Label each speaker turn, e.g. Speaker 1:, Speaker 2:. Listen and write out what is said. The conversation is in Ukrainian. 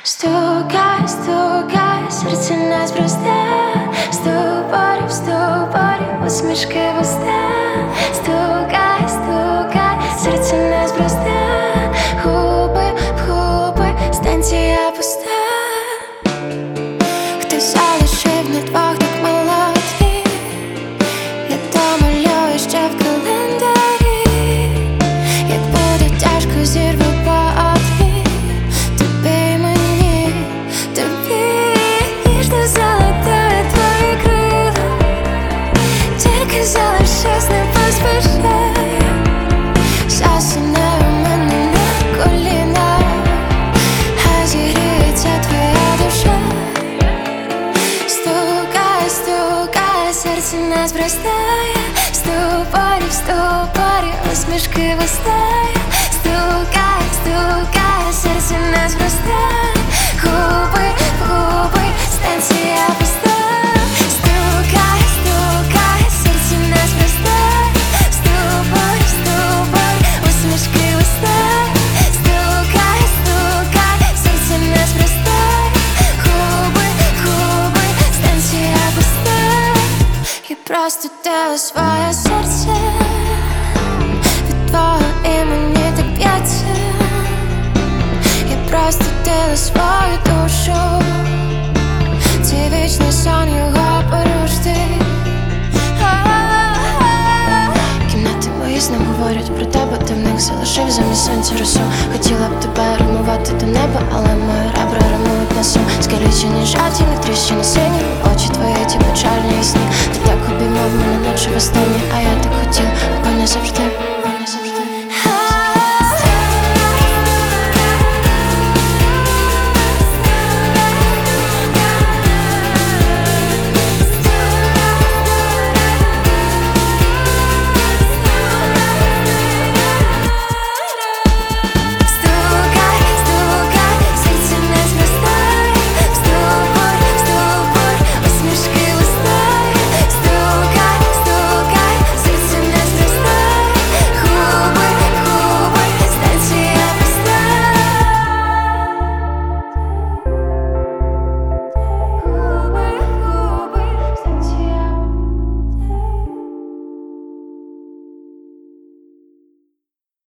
Speaker 1: Стукай, стукай, серце неспроста. В ступорі, усмішки в уста. Стукай, стукай, серце неспроста. Губи в губи, станція пуста. Хтось залишив на двох так молоді. Я домалюю ще в календарі. Як буде тяжко, зірву подві. Тобі й мені, тобі ніжно залатаю твої крила. Тільки залишись, не поспішай. Засинай у мене на колінах, хай зігріється твоя душа. Стукай, стукай, серце не зростає. В ступорі, усмішки вистає. Стукай, стукай, серце не зростає. Губи в губи, станція пуста. Стукай, стукай, серце не зростає. В ступорі, усмішки вистає. Стукай, стукай, серце не зростає. Губи в губи, станція пуста. І просто тело своє серце від твого імені так б'ється. Я просто тело свою душу. Цей вічний сон його порушити. Кімнати мої з ним говорять про тебе. Ти в них залишив замість сонця росу. Хотіла б тебе римувати до неба, але мої ребра римують на сум. Скалічені жартівні, тріщини сині, очі твої ті печальні і сні. Ти так обіймав мене ночі востаннє, а я так хотів, аби не завжди.